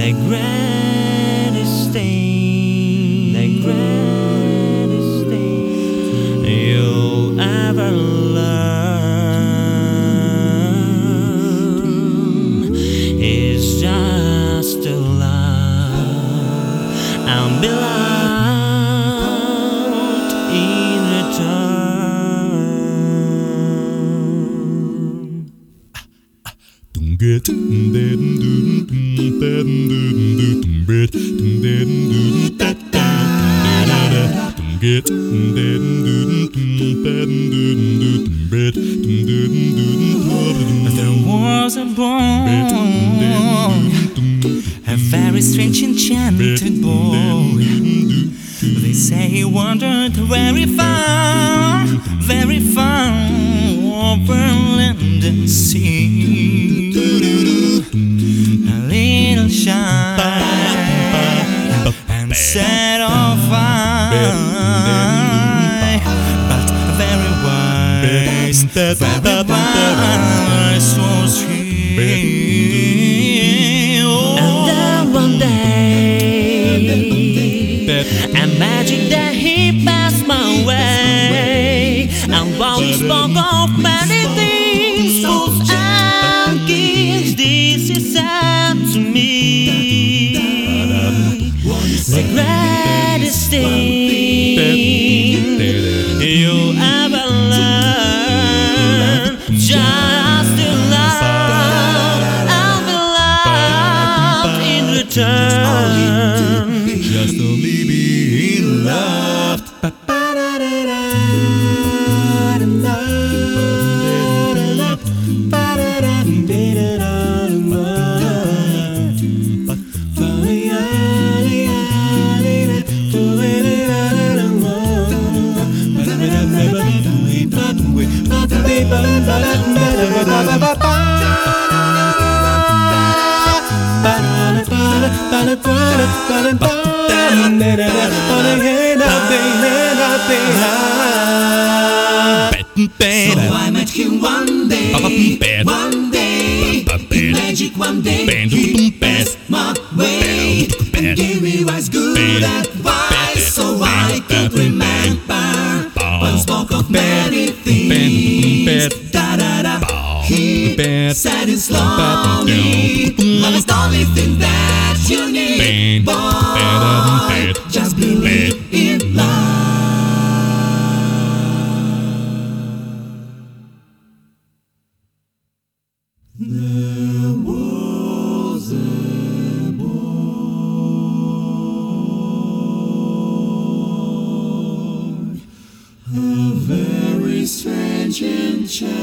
the greatest thing, the greatest thing you'll ever learn is just to love and be loved in return. There was a boy, a very strange enchanted boy. They say he wandered very far over land and sea. A little shy and set on fire, but very wise, very wise was he. And then one day, a magic that he passed my way, and while he spoke of many things, fools and kings, this he said to me: the greatest thing you ever learn, just to love and be loved in return. Just only being loved. So I met him one day, magic one day, he passed my way and gave me wise good advice, so I could remember one spoke of many things. He said it slowly, love is the only thing that you need, boy, just believe in love. There was a boy, a very strange enchanted